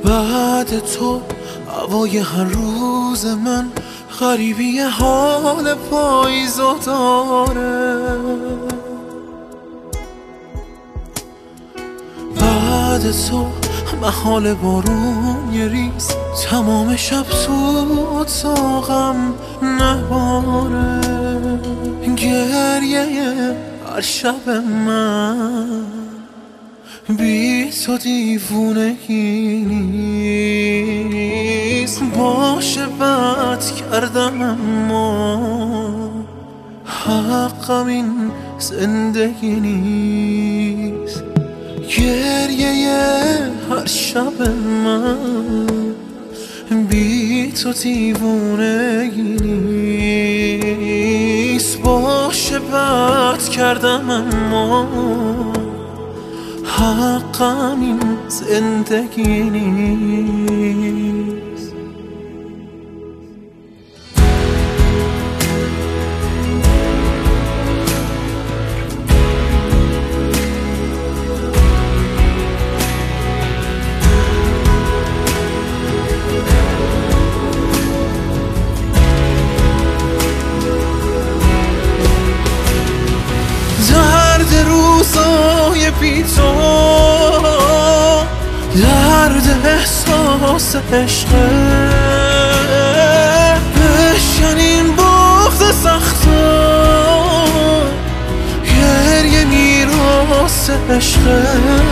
بعد تو هوای هر روز من غریبی حال پاییزو داره. بعد تو محال بارون یه ریز تمام شب تو اتاقم نباره. گریه هر شب من بی تو دیوونگی نیست. باشه بد کردم اما حقم این زندگی نیست. گریه هر شب من بی تو دیوونگی نیست. باشه بد کردم اما حقم این زندگی نیست. درد روزای بی تو، درد احساس عشقه، بشکنین بغض سختا، گریه میراث عشقه.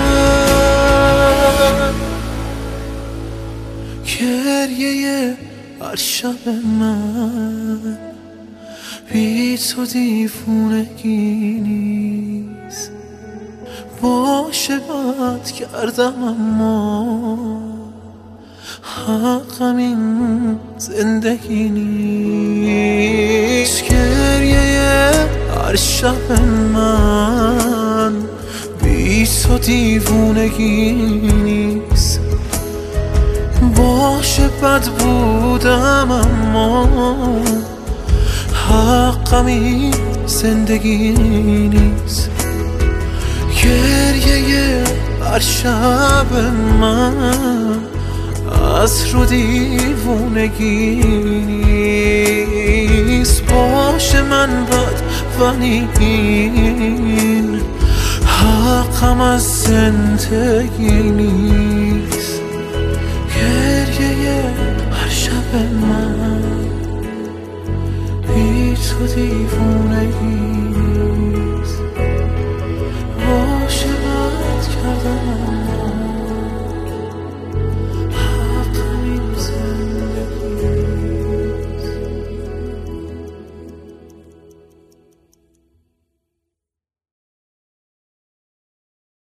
گریه هر شب من بی تو دیوونگی نیست. باشه بد کردم اما حقم این زندگی نیست. گریه هر شب من بی تو دیوونگی نیست. باشه بد بودم اما حقم این زندگی نیست. گریه هر شب من از رو دیوونگی نیست. باشه من بد ولی این حقم از زندگی نیست. گریه هر شب من بی تو دیوونگی